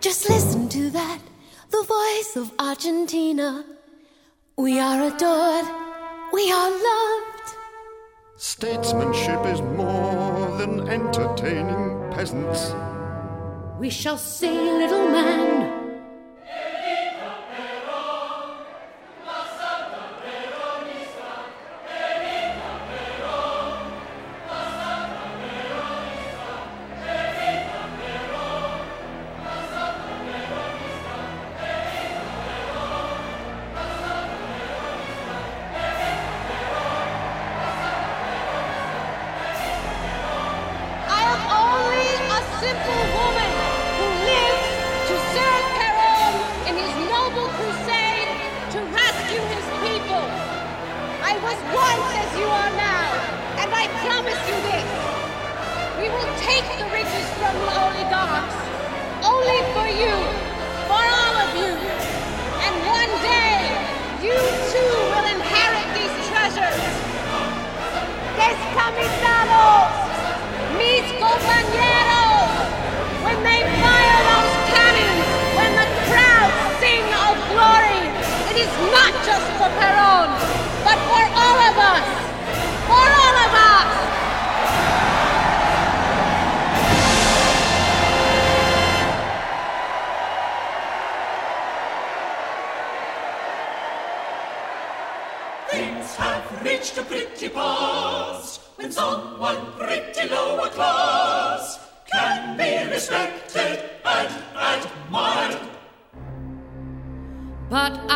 Just listen to that, the voice of Argentina. We are adored, we are loved. Statesmanship is more than entertaining peasants. We shall say, little man, simple woman who lives to serve Perón in his noble crusade to rescue his people. I was once as you are now, and I promise you this. We will take the riches from the oligarchs, only for you, for all of you. And one day, you too will inherit these treasures. Descamisados, mis compañeros. When they fire those cannons, when the crowds sing of glory, it is not just for Perón, but for all of us. For all of us. Things have reached a pretty pass when someone pretty lower class can be respected and admired. But